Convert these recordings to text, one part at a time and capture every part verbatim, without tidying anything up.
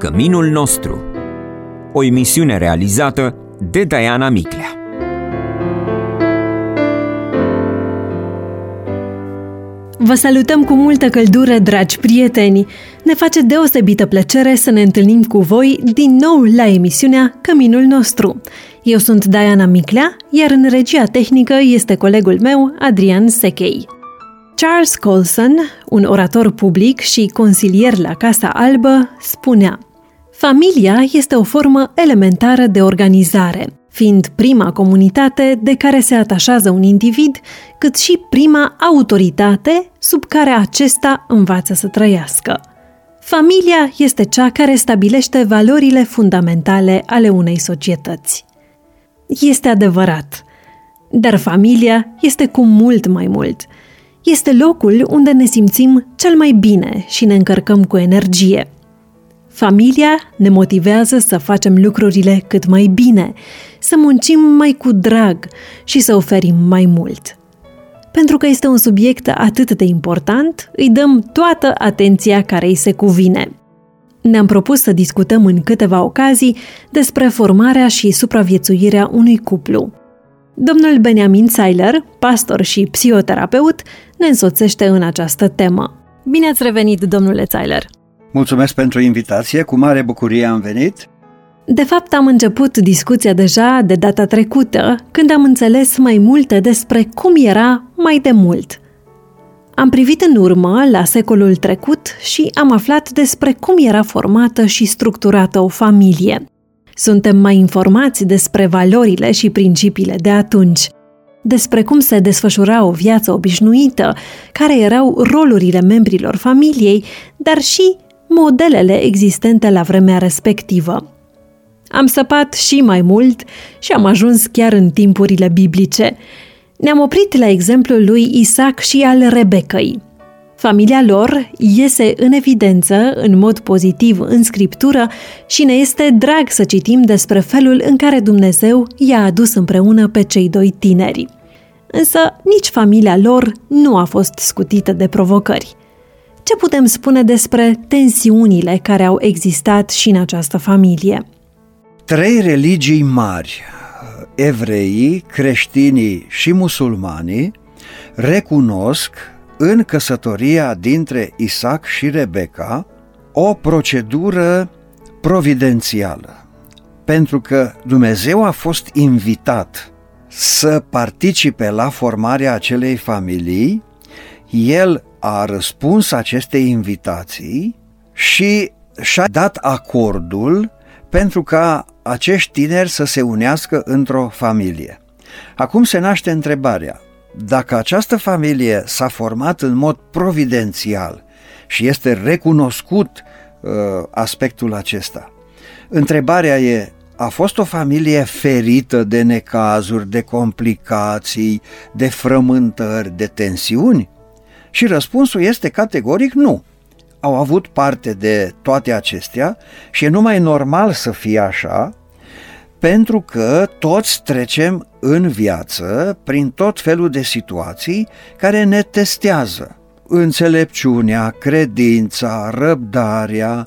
Căminul nostru. O emisiune realizată de Diana Miclea. Vă salutăm cu multă căldură, dragi prieteni! Ne face deosebită plăcere să ne întâlnim cu voi din nou la emisiunea Căminul nostru. Eu sunt Diana Miclea, iar în regia tehnică este colegul meu, Adrian Sechei. Charles Colson, un orator public și consilier la Casa Albă, spunea: familia este o formă elementară de organizare, fiind prima comunitate de care se atașează un individ, cât și prima autoritate sub care acesta învață să trăiască. Familia este cea care stabilește valorile fundamentale ale unei societăți. Este adevărat, dar familia este cu mult mai mult. Este locul unde ne simțim cel mai bine și ne încărcăm cu energie. Familia ne motivează să facem lucrurile cât mai bine, să muncim mai cu drag și să oferim mai mult. Pentru că este un subiect atât de important, îi dăm toată atenția care îi se cuvine. Ne-am propus să discutăm în câteva ocazii despre formarea și supraviețuirea unui cuplu. Domnul Benjamin Seiler, pastor și psihoterapeut, ne însoțește în această temă. Bine ați revenit, domnule Seiler! Mulțumesc pentru invitație, cu mare bucurie am venit. De fapt, am început discuția deja de data trecută, când am înțeles mai multe despre cum era mai de mult. Am privit în urmă la secolul trecut și am aflat despre cum era formată și structurată o familie. Suntem mai informați despre valorile și principiile de atunci, despre cum se desfășura o viață obișnuită, care erau rolurile membrilor familiei, dar și modelele existente la vremea respectivă. Am săpat și mai mult și am ajuns chiar în timpurile biblice. Ne-am oprit la exemplul lui Isaac și al Rebecăi. Familia lor iese în evidență în mod pozitiv în Scriptură și ne este drag să citim despre felul în care Dumnezeu i-a adus împreună pe cei doi tineri. Însă nici familia lor nu a fost scutită de provocări. Ce putem spune despre tensiunile care au existat și în această familie? Trei religii mari, evreii, creștinii și musulmanii, recunosc în căsătoria dintre Isaac și Rebecca o procedură providențială, pentru că Dumnezeu a fost invitat să participe la formarea acelei familii. El a răspuns acestei invitații și și-a dat acordul pentru ca acești tineri să se unească într-o familie. Acum se naște întrebarea: dacă această familie s-a format în mod providențial și este recunoscut uh, aspectul acesta, întrebarea e: a fost o familie ferită de necazuri, de complicații, de frământări, de tensiuni? Și răspunsul este categoric nu. Au avut parte de toate acestea și e numai normal să fie așa, pentru că toți trecem în viață prin tot felul de situații care ne testează înțelepciunea, credința, răbdarea,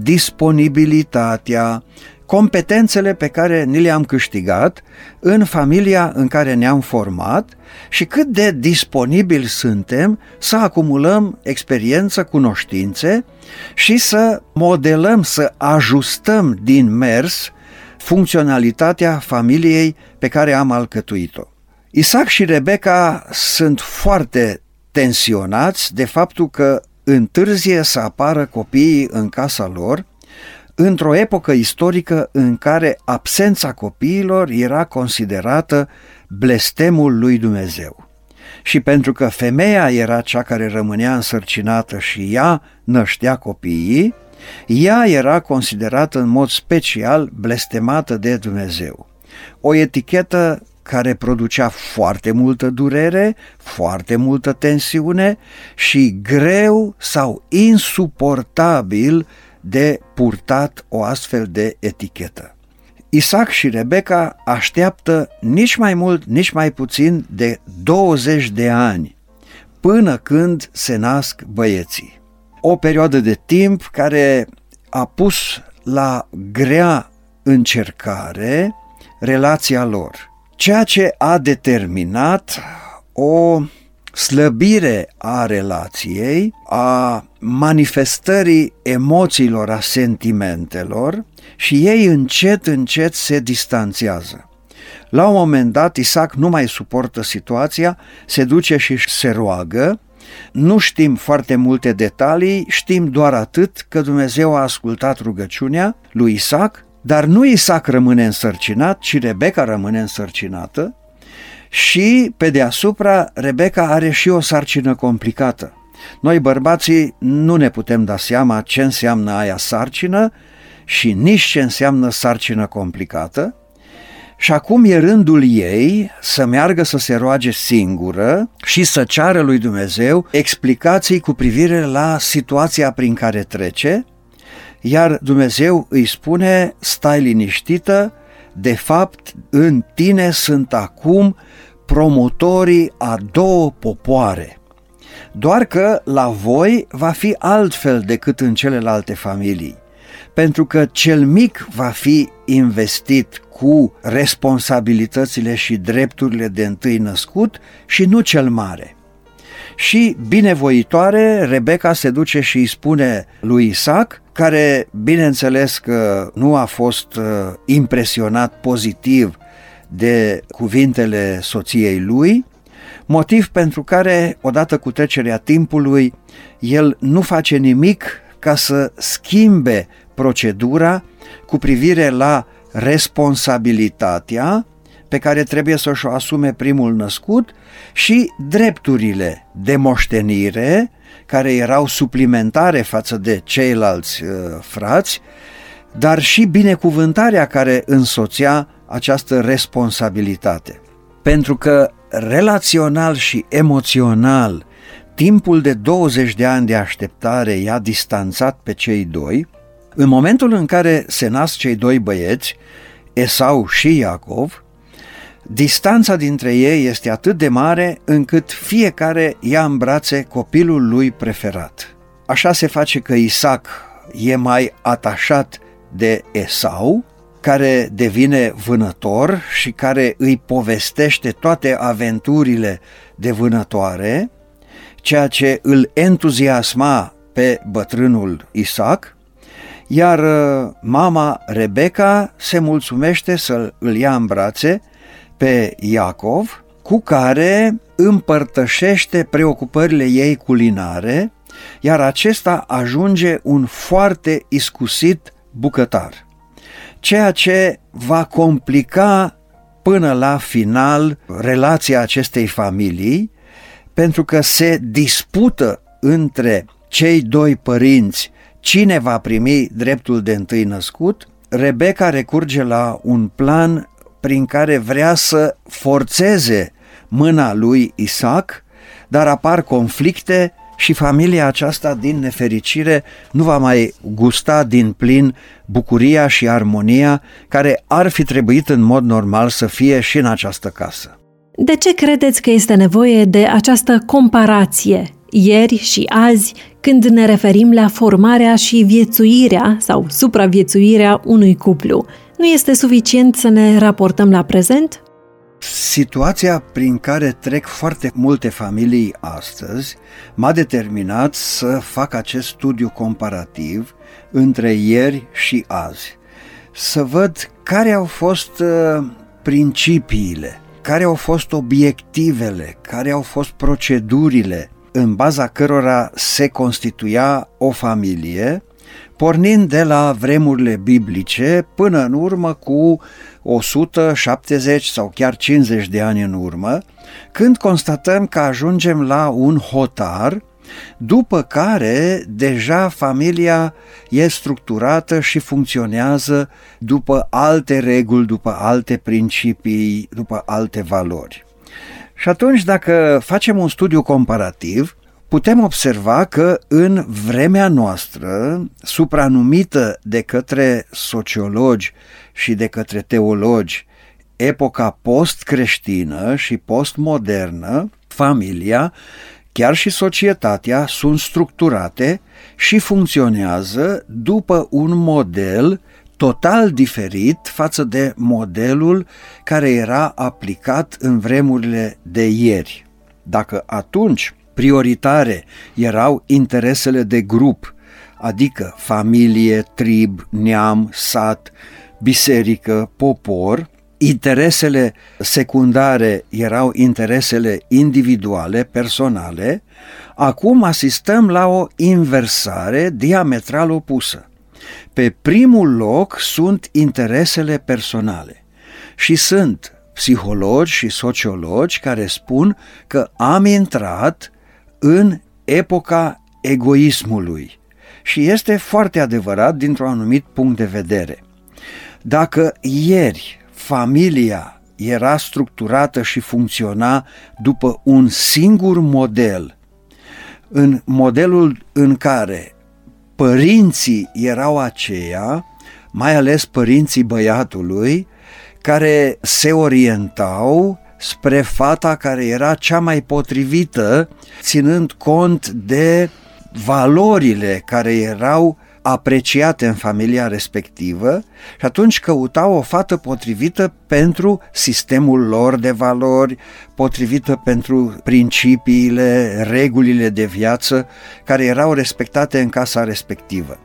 disponibilitatea, competențele pe care ni le-am câștigat în familia în care ne-am format și cât de disponibili suntem să acumulăm experiență, cunoștințe și să modelăm, să ajustăm din mers funcționalitatea familiei pe care am alcătuit-o. Isaac și Rebecca sunt foarte tensionați de faptul că întârzie să apară copiii în casa lor, într-o epocă istorică în care absența copiilor era considerată blestemul lui Dumnezeu. Și pentru că femeia era cea care rămânea însărcinată și ea năștea copiii, ea era considerată în mod special blestemată de Dumnezeu. O etichetă care producea foarte multă durere, foarte multă tensiune și greu sau insuportabil de purtat o astfel de etichetă. Isaac și Rebecca așteaptă nici mai mult, nici mai puțin de douăzeci de ani până când se nasc băieții. O perioadă de timp care a pus la grea încercare relația lor, ceea ce a determinat o slăbire a relației, a manifestării emoțiilor, a sentimentelor, și ei încet, încet se distanțează. La un moment dat, Isaac nu mai suportă situația, se duce și se roagă. Nu știm foarte multe detalii, știm doar atât că Dumnezeu a ascultat rugăciunea lui Isaac, dar nu Isaac rămâne însărcinat, ci Rebecca rămâne însărcinată și, pe deasupra, Rebecca are și o sarcină complicată. Noi, bărbații, nu ne putem da seama ce înseamnă aia sarcină și nici ce înseamnă sarcină complicată. Și acum e rândul ei să meargă să se roage singură și să ceară lui Dumnezeu explicații cu privire la situația prin care trece, iar Dumnezeu îi spune: stai liniștită, de fapt în tine sunt acum promotorii a două popoare. Doar că la voi va fi altfel decât în celelalte familii, pentru că cel mic va fi investit cu responsabilitățile și drepturile de întâi născut și nu cel mare. Și binevoitoare, Rebecca se duce și îi spune lui Isaac, care bineînțeles că nu a fost uh, impresionat pozitiv de cuvintele soției lui, motiv pentru care, odată cu trecerea timpului, el nu face nimic ca să schimbe procedura cu privire la responsabilitatea pe care trebuie să și-o asume primul născut și drepturile de moștenire care erau suplimentare față de ceilalți uh, frați, dar și binecuvântarea care însoțea această responsabilitate. Pentru că relațional și emoțional timpul de douăzeci de ani de așteptare i-a distanțat pe cei doi, în momentul în care se nasc cei doi băieți, Esau și Iacov, distanța dintre ei este atât de mare încât fiecare ia în brațe copilul lui preferat. Așa se face că Isaac e mai atașat de Esau, care devine vânător și care îi povestește toate aventurile de vânătoare, ceea ce îl entuziasma pe bătrânul Isaac, iar mama Rebecca se mulțumește să îl ia în brațe pe Iacov, cu care împărtășește preocupările ei culinare, iar acesta ajunge un foarte iscusit bucătar, ceea ce va complica până la final relația acestei familii, pentru că se dispută între cei doi părinți cine va primi dreptul de întâi născut. Rebecca recurge la un plan prin care vrea să forțeze mâna lui Isaac, dar apar conflicte și familia aceasta, din nefericire, nu va mai gusta din plin bucuria și armonia care ar fi trebuit în mod normal să fie și în această casă. De ce credeți că este nevoie de această comparație, ieri și azi, când ne referim la formarea și viețuirea sau supraviețuirea unui cuplu? Nu este suficient să ne raportăm la prezent? Situația prin care trec foarte multe familii astăzi m-a determinat să fac acest studiu comparativ între ieri și azi, să văd care au fost principiile, care au fost obiectivele, care au fost procedurile în baza cărora se constituia o familie, pornind de la vremurile biblice până în urmă cu o sută șaptezeci sau chiar cincizeci de ani în urmă, când constatăm că ajungem la un hotar, după care deja familia e structurată și funcționează după alte reguli, după alte principii, după alte valori. Și atunci, dacă facem un studiu comparativ, putem observa că în vremea noastră, supranumită de către sociologi și de către teologi, epoca post-creștină și post-modernă, familia, chiar și societatea sunt structurate și funcționează după un model total diferit față de modelul care era aplicat în vremurile de ieri. Dacă atunci prioritare erau interesele de grup, adică familie, trib, neam, sat, biserică, popor, interesele secundare erau interesele individuale, personale, acum asistăm la o inversare diametral opusă. Pe primul loc sunt interesele personale și sunt psihologi și sociologi care spun că am intrat în epoca egoismului și este foarte adevărat dintr-un anumit punct de vedere. Dacă ieri familia era structurată și funcționa după un singur model, în modelul în care părinții erau aceia, mai ales părinții băiatului, care se orientau spre fata care era cea mai potrivită, ținând cont de valorile care erau apreciate în familia respectivă și atunci căutau o fată potrivită pentru sistemul lor de valori, potrivită pentru principiile, regulile de viață care erau respectate în casa respectivă.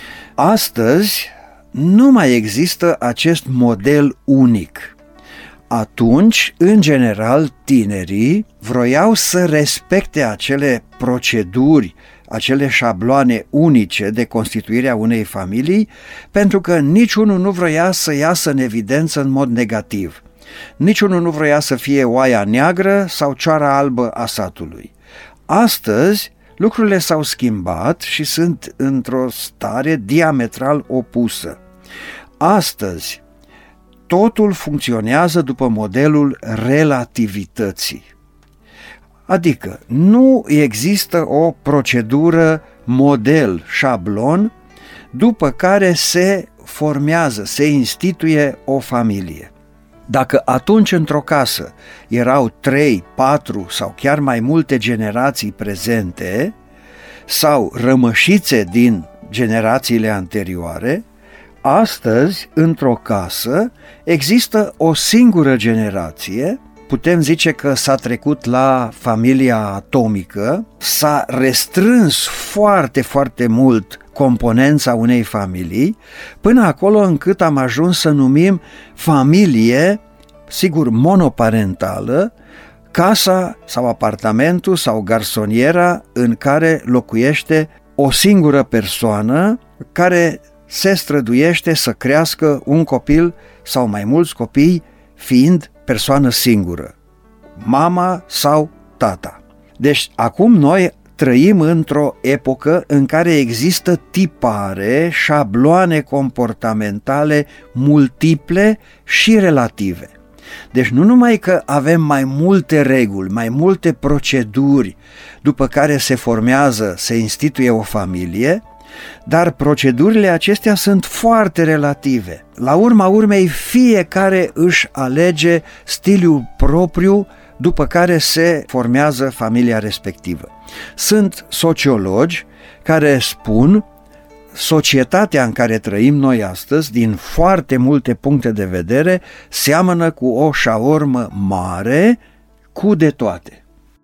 Astăzi nu mai există acest model unic. Atunci, în general, tinerii vroiau să respecte acele proceduri, acele șabloane unice de constituire a unei familii, pentru că niciunul nu vroia să iasă în evidență în mod negativ. Niciunul nu vroia să fie oaia neagră sau cioara albă a satului. Astăzi, lucrurile s-au schimbat și sunt într-o stare diametral opusă. Astăzi, totul funcționează după modelul relativității. Adică nu există o procedură, model, șablon, după care se formează, se instituie o familie. Dacă atunci într-o casă erau trei, patru sau chiar mai multe generații prezente sau rămășițe din generațiile anterioare, astăzi, într-o casă, există o singură generație. Putem zice că s-a trecut la familia atomică, s-a restrâns foarte, foarte mult componența unei familii, până acolo încât am ajuns să numim familie, sigur, monoparentală, casa sau apartamentul sau garsoniera în care locuiește o singură persoană care se străduiește să crească un copil sau mai mulți copii, fiind persoană singură, mama sau tata. Deci acum noi trăim într-o epocă în care există tipare, șabloane comportamentale multiple și relative. Deci nu numai că avem mai multe reguli, mai multe proceduri după care se formează, se instituie o familie, dar procedurile acestea sunt foarte relative. La urma urmei, fiecare își alege stilul propriu după care se formează familia respectivă. Sunt sociologi care spun societatea în care trăim noi astăzi, din foarte multe puncte de vedere, seamănă cu o șaormă mare cu de toate.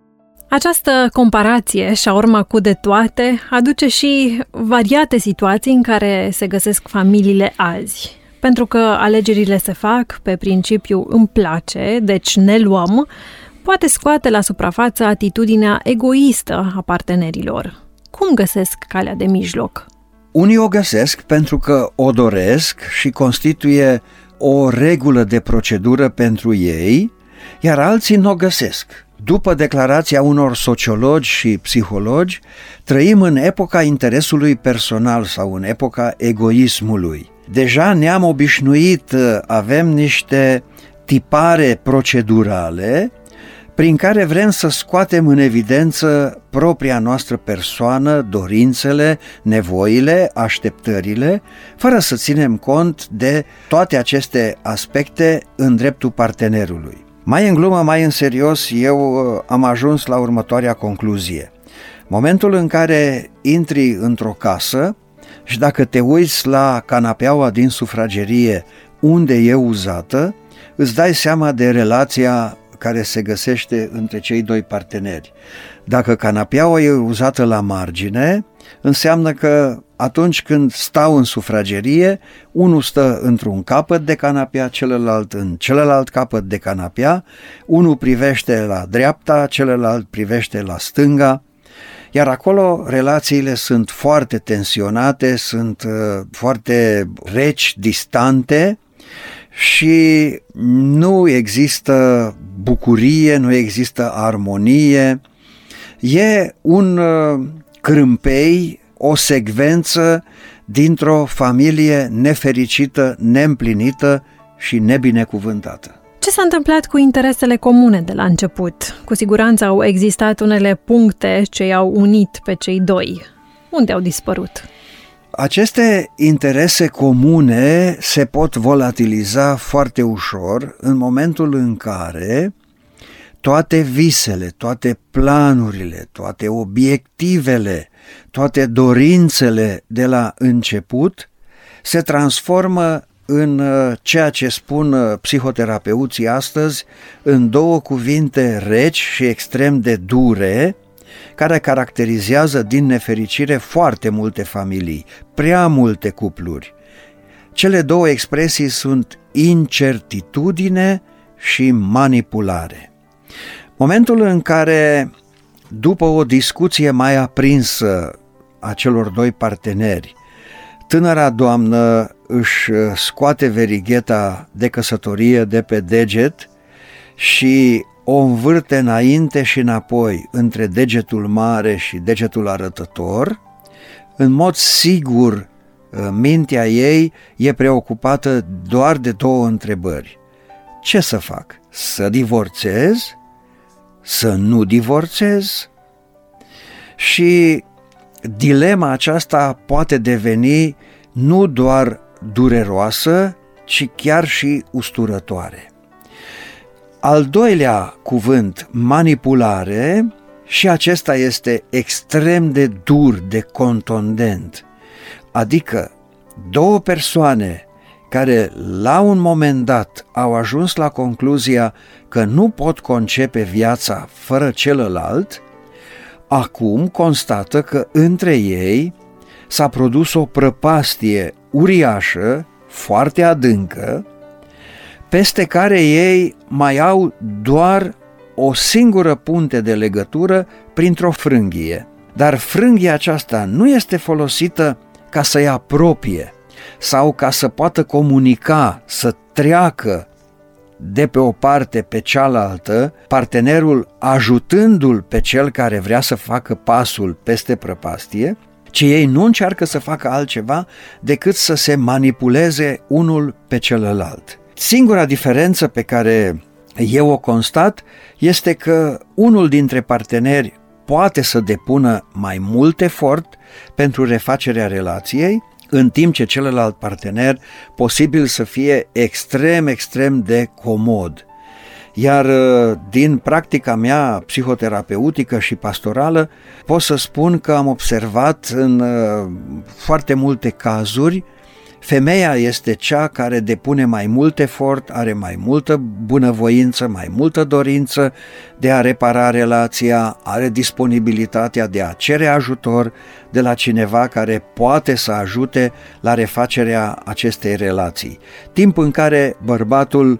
Această comparație, șaorma cu de toate, aduce și variate situații în care se găsesc familiile azi. Pentru că alegerile se fac pe principiu îmi place, deci ne luăm, poate scoate la suprafață atitudinea egoistă a partenerilor. Cum găsesc calea de mijloc? Unii o găsesc pentru că o doresc și constituie o regulă de procedură pentru ei, iar alții nu o găsesc. După declarația unor sociologi și psihologi, trăim în epoca interesului personal sau în epoca egoismului. Deja ne-am obișnuit, avem niște tipare procedurale prin care vrem să scoatem în evidență propria noastră persoană, dorințele, nevoile, așteptările, fără să ținem cont de toate aceste aspecte în dreptul partenerului. Mai în glumă, mai în serios, eu am ajuns la următoarea concluzie. Momentul în care intri într-o casă și dacă te uiți la canapeaua din sufragerie unde e uzată, îți dai seama de relația care se găsește între cei doi parteneri. Dacă canapeaua e uzată la margine, înseamnă că atunci când stau în sufragerie, unul stă într-un capăt de canapea, celălalt în celălalt capăt de canapea, unul privește la dreapta, celălalt privește la stânga, iar acolo relațiile sunt foarte tensionate, sunt uh, foarte reci, distante și nu există bucurie, nu există armonie. E un uh, crâmpei, o secvență dintr-o familie nefericită, neîmplinită și nebinecuvântată. Ce s-a întâmplat cu interesele comune de la început? Cu siguranță au existat unele puncte ce i-au unit pe cei doi. Unde au dispărut? Aceste interese comune se pot volatiliza foarte ușor în momentul în care toate visele, toate planurile, toate obiectivele, toate dorințele de la început se transformă în ceea ce spun psihoterapeuții astăzi, în două cuvinte reci și extrem de dure, care caracterizează din nefericire foarte multe familii, prea multe cupluri. Cele două expresii sunt incertitudine și manipulare. Momentul în care, după o discuție mai aprinsă a celor doi parteneri, tânăra doamnă își scoate verigheta de căsătorie de pe deget și o învârte înainte și înapoi între degetul mare și degetul arătător, în mod sigur mintea ei e preocupată doar de două întrebări. Ce să fac? Să divorțez? Să nu divorțez? Și dilema aceasta poate deveni nu doar dureroasă, ci chiar și usturătoare. Al doilea cuvânt, manipulare, și acesta este extrem de dur, de contundent. Adică două persoane care la un moment dat au ajuns la concluzia că nu pot concepe viața fără celălalt, acum constată că între ei s-a produs o prăpastie uriașă, foarte adâncă, peste care ei mai au doar o singură punte de legătură printr-o frânghie. Dar frânghia aceasta nu este folosită ca să-i apropie sau ca să poată comunica, să treacă de pe o parte pe cealaltă, partenerul ajutându-l pe cel care vrea să facă pasul peste prăpastie, ci ei nu încearcă să facă altceva decât să se manipuleze unul pe celălalt. Singura diferență pe care eu o constat este că unul dintre parteneri poate să depună mai mult efort pentru refacerea relației, în timp ce celălalt partener posibil să fie extrem, extrem de comod. Iar din practica mea psihoterapeutică și pastorală pot să spun că am observat în foarte multe cazuri femeia este cea care depune mai mult efort, are mai multă bunăvoință, mai multă dorință de a repara relația, are disponibilitatea de a cere ajutor de la cineva care poate să ajute la refacerea acestei relații. Timp în care bărbatul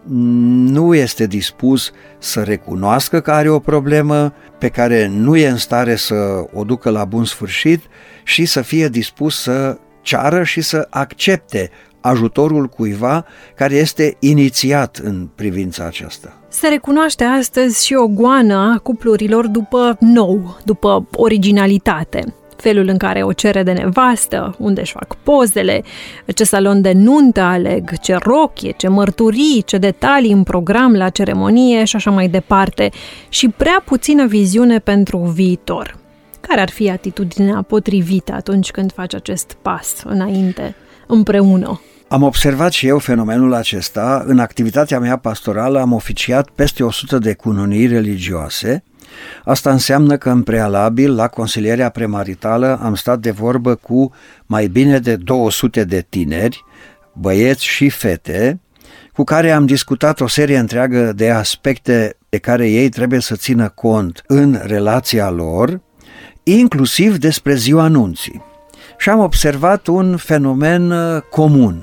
nu este dispus să recunoască că are o problemă pe care nu e în stare să o ducă la bun sfârșit și să fie dispus să ceară și să accepte ajutorul cuiva care este inițiat în privința aceasta. Se recunoaște astăzi și o goană a cuplurilor după nou, după originalitate. Felul în care o cere de nevastă, unde își fac pozele, ce salon de nuntă aleg, ce rochie, ce mărturii, ce detalii în program la ceremonie și așa mai departe, și prea puțină viziune pentru viitor. Care ar fi atitudinea potrivită atunci când faci acest pas înainte, împreună? Am observat și eu fenomenul acesta. În activitatea mea pastorală am oficiat peste o sută de cununii religioase. Asta înseamnă că în prealabil, la consilierea premaritală, am stat de vorbă cu mai bine de două sute de tineri, băieți și fete, cu care am discutat o serie întreagă de aspecte de care ei trebuie să țină cont în relația lor, inclusiv despre ziua nunții. Și am observat un fenomen comun,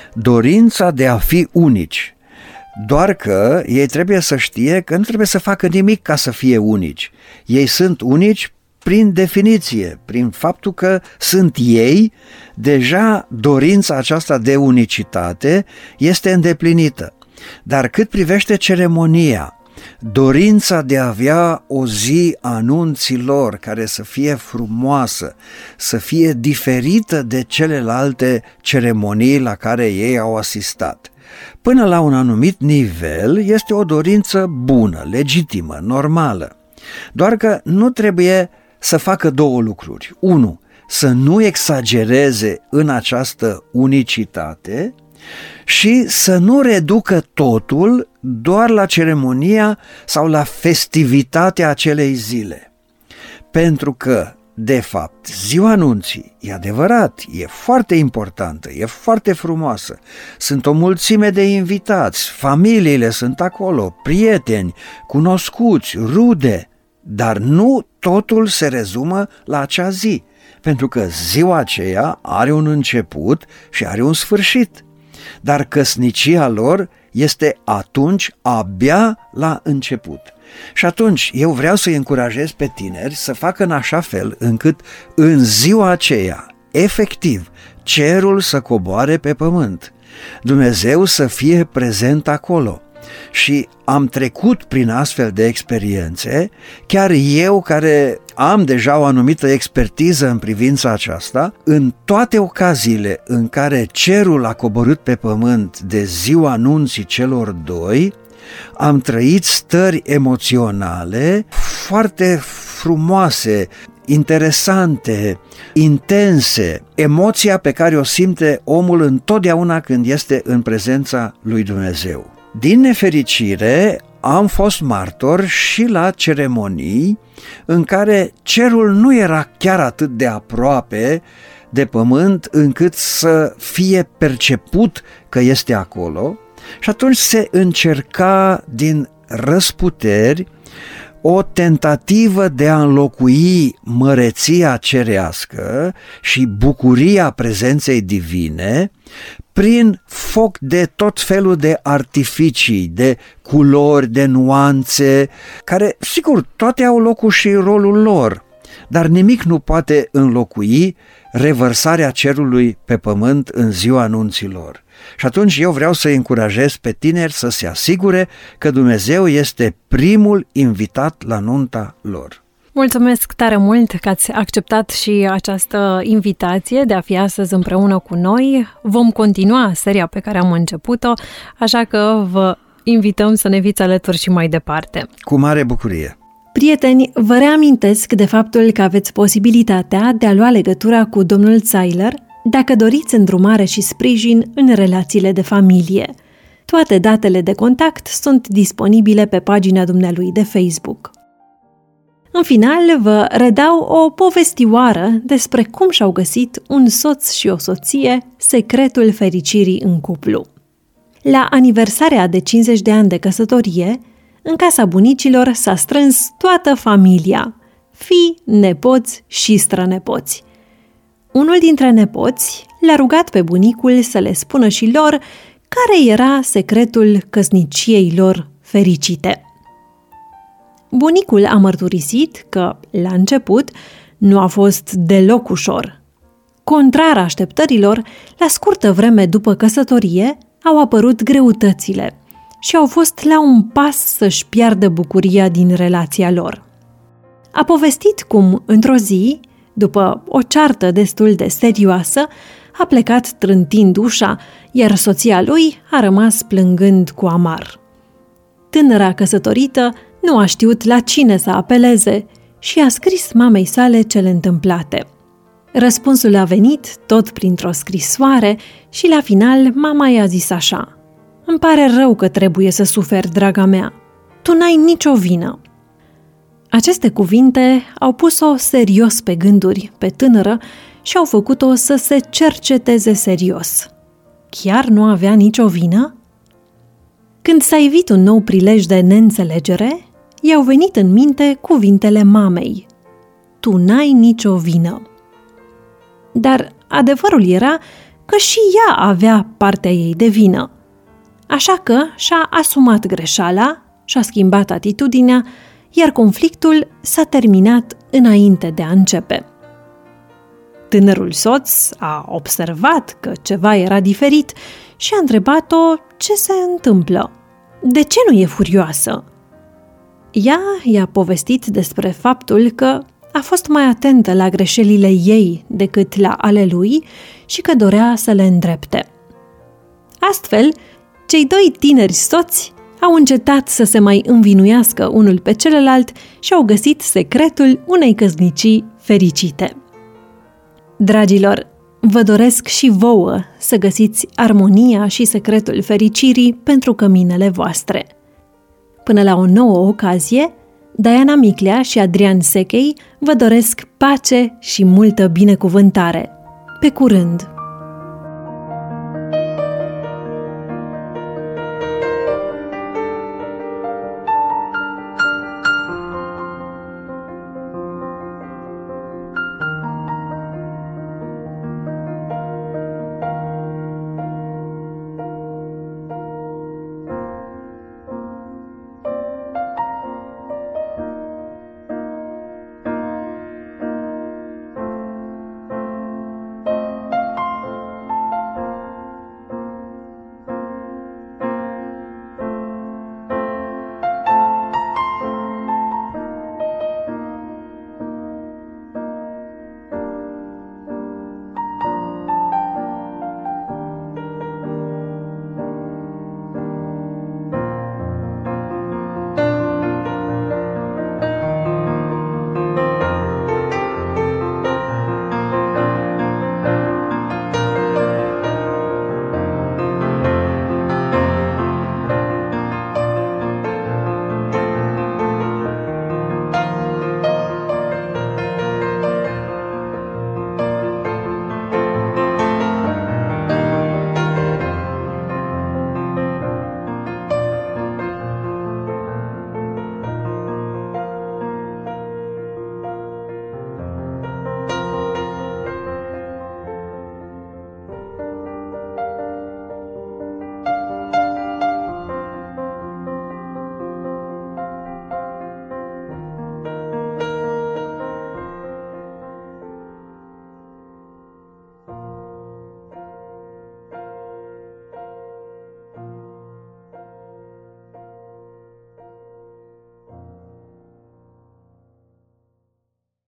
dorința de a fi unici, doar că ei trebuie să știe că nu trebuie să facă nimic ca să fie unici. Ei sunt unici prin definiție, prin faptul că sunt ei, deja dorința aceasta de unicitate este îndeplinită. Dar cât privește ceremonia, dorința de a avea o zi a nunții lor care să fie frumoasă, să fie diferită de celelalte ceremonii la care ei au asistat, până la un anumit nivel, este o dorință bună, legitimă, normală. Doar că nu trebuie să facă două lucruri. Unu, să nu exagereze în această unicitate și să nu reducă totul doar la ceremonia sau la festivitatea acelei zile. Pentru că, de fapt, ziua nunții, e adevărat, e foarte importantă, e foarte frumoasă. Sunt o mulțime de invitați, familiile sunt acolo, prieteni, cunoscuți, rude, dar nu totul se rezumă la acea zi, pentru că ziua aceea are un început și are un sfârșit. Dar căsnicia lor este atunci abia la început. Și atunci eu vreau să-i încurajez pe tineri să facă în așa fel încât în ziua aceea, efectiv, cerul să coboare pe pământ, Dumnezeu să fie prezent acolo. Și am trecut prin astfel de experiențe, chiar eu care am deja o anumită expertiză în privința aceasta, în toate ocaziile în care cerul a coborât pe pământ de ziua nunții celor doi, am trăit stări emoționale foarte frumoase, interesante, intense, emoția pe care o simte omul întotdeauna când este în prezența lui Dumnezeu. Din nefericire, am fost martor și la ceremonii în care cerul nu era chiar atât de aproape de pământ încât să fie perceput că este acolo, și atunci se încerca din răsputeri o tentativă de a înlocui măreția cerească și bucuria prezenței divine prin foc de tot felul de artificii, de culori, de nuanțe, care, sigur, toate au locul și rolul lor, dar nimic nu poate înlocui revărsarea cerului pe pământ în ziua nunților. Și atunci eu vreau să încurajez pe tineri să se asigure că Dumnezeu este primul invitat la nunta lor. Mulțumesc tare mult că ați acceptat și această invitație de a fi astăzi împreună cu noi. Vom continua seria pe care am început-o, așa că vă invităm să ne fiți alături și mai departe. Cu mare bucurie! Prieteni, vă reamintesc de faptul că aveți posibilitatea de a lua legătura cu domnul Zeiler dacă doriți îndrumare și sprijin în relațiile de familie. Toate datele de contact sunt disponibile pe pagina dumnealui de Facebook. În final, vă redau o povestioară despre cum și-au găsit un soț și o soție secretul fericirii în cuplu. La aniversarea de cincizeci de ani de căsătorie, în casa bunicilor s-a strâns toată familia, fii, nepoți și strănepoți. Unul dintre nepoți l-a rugat pe bunicul să le spună și lor care era secretul căsniciei lor fericite. Bunicul a mărturisit că, la început, nu a fost deloc ușor. Contrar așteptărilor, la scurtă vreme după căsătorie, au apărut greutățile și au fost la un pas să-și piardă bucuria din relația lor. A povestit cum, într-o zi, după o ceartă destul de serioasă, a plecat trântind ușa, iar soția lui a rămas plângând cu amar. Tânăra căsătorită nu a știut la cine să apeleze și a scris mamei sale cele întâmplate. Răspunsul a venit tot printr-o scrisoare și la final mama i-a zis așa: „Îmi pare rău că trebuie să suferi, draga mea. Tu n-ai nicio vină.” Aceste cuvinte au pus-o serios pe gânduri pe tânără și au făcut-o să se cerceteze serios. Chiar nu avea nicio vină? Când s-a ivit un nou prilej de neînțelegere, i-au venit în minte cuvintele mamei: „Tu n-ai nicio vină.” Dar adevărul era că și ea avea partea ei de vină. Așa că și-a asumat greșeala, și-a schimbat atitudinea, iar conflictul s-a terminat înainte de a începe. Tânărul soț a observat că ceva era diferit și a întrebat-o ce se întâmplă. De ce nu e furioasă? Ea i-a povestit despre faptul că a fost mai atentă la greșelile ei decât la ale lui și că dorea să le îndrepte. Astfel, cei doi tineri soți au încetat să se mai învinuiască unul pe celălalt și au găsit secretul unei căsnicii fericite. Dragilor, vă doresc și vouă să găsiți armonia și secretul fericirii pentru căminele voastre. Până la o nouă ocazie, Diana Miclea și Adrian Sechei vă doresc pace și multă binecuvântare. Pe curând!